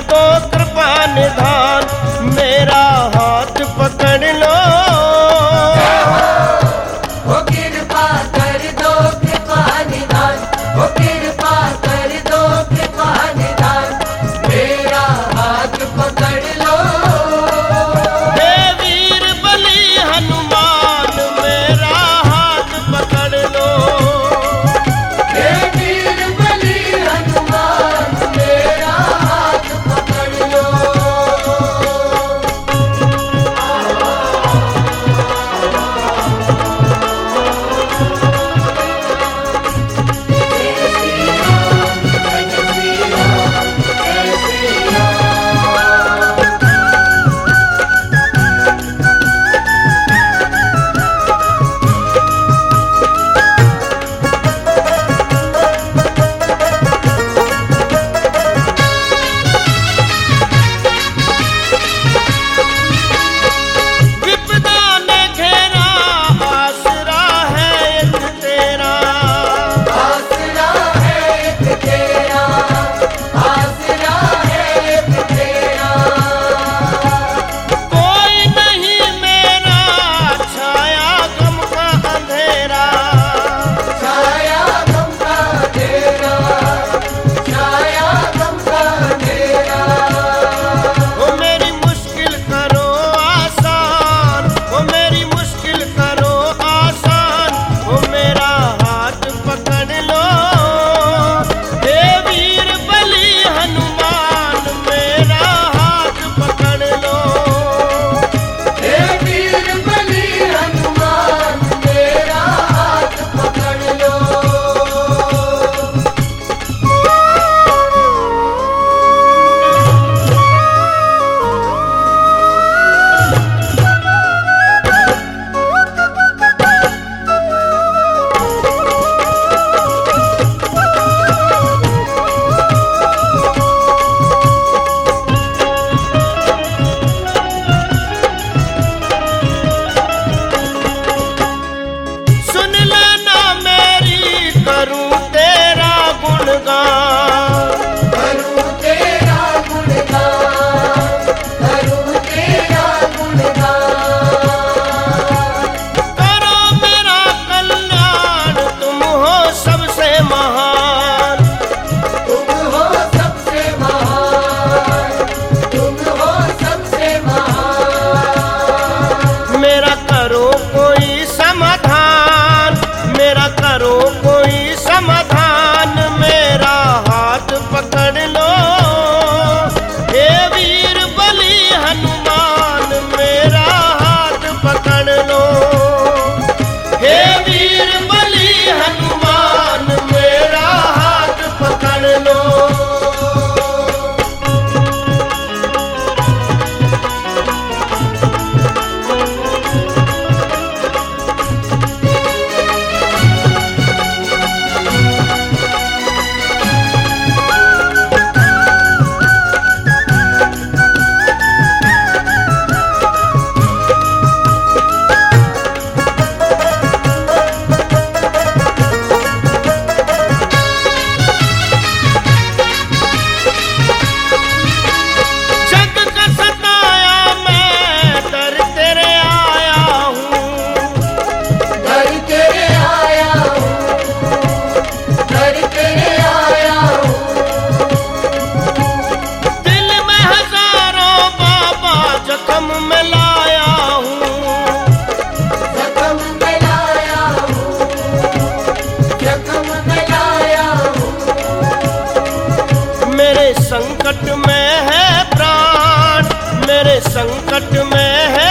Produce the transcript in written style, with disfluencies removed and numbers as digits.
दो कृपा निधान, मेरा हाथ पकड़ लो। वो कृपा कर दो कृपा निधान, वो कृपा कर दो कृपा निधान, मेरा हाथ पकड़ लो। हे वीर बली हनुमान, मेरा हाथ पकड़ लो। हे वीर बली हनुमान, मेरा हाथ पकड़ लो। विपदा ने घेरा, आसरा है एक तेरा। आसरा है एक तेरा, आसरा है एक तेरा। कोई नहीं मेरा, छाया गम का अंधेरा। छाया गम का अंधेरा, छाया गम का अंधेरा। ओ मेरी मुश्किल करो आसान, ओ मेरी मुश्किल करो आसान, ओ मेरा हाथ पकड़ लो। हे वीर बली हनुमान, मेरा हाथ पकड़ लो। हे वीर बली हनुमान, मेरा हाथ पकड़ लो। सुन लेना मेरी, करूं तेरा गुणगान। करूं तेरा गुणगान, करूं तेरा गुणगान। करो मेरा कल्याण, तुम हो सबसे महान। तुम हो सबसे महान, तुम हो सबसे महान। मेरा करो कोई समाधान, मेरा करो कोई समाधान, मेरा हाथ पकड़ लो। हे वीर बली हनुमान, मेरा हाथ पकड़ लो। हे वीर बली हनुमान, मेरा हाथ पकड़ लो। जग का सताया मैं, डर तेरे आया हूँ। घर तेरे आया हूँ, घर तेरे आया हूँ। दिल में हजारों बाबा जख्म में लाया हूँ। जख्म में लाया हूँ, जख्म में लाया हूँ। मेरे संकट में है प्राण, मेरे संकट में है